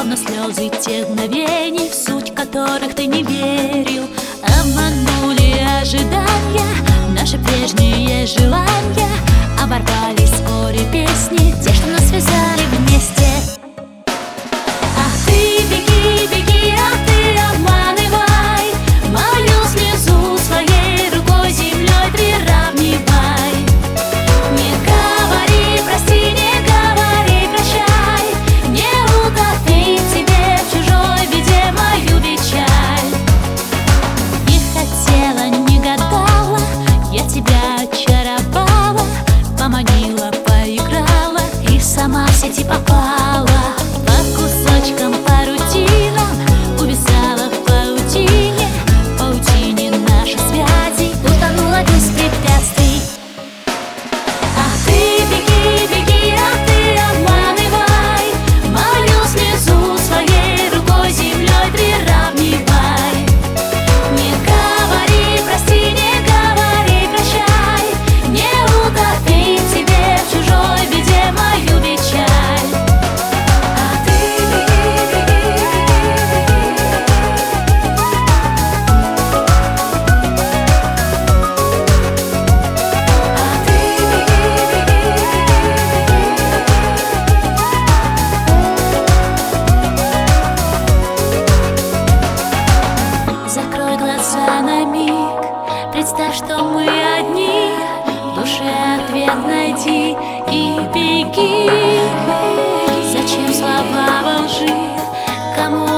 словно слезы тех мгновений, в суть которых ты не верил. Обманули ожидания, наши прежние желания, оборвались вскоре песни, те, что нас связали вместе. Ах ты, беги, беги, а ты обманывай, мою слезу своей рукой землей приравнивай. Не говори прости, не говори прощай, не утопи тебе в чужой беде мою печаль. Не хотела, не гадала, я тебя очаровала, поманила, поиграла и сама в сети попала. По кусочкам, по рутинам увязала в паутине, в паутине наших связей утонула без препятствий. Ах ты, беги, беги, а ты обманывай, мою слезу своей рукой землей приравнивай. Не говори прости, не говори прощай, не утопи тебе в чужой беде мою печаль. А ты беги, беги, а ты беги. Закрой глаза на миг, представь, что мы одни, в душе ответ найди и беги. Зачем слова во лжи, кому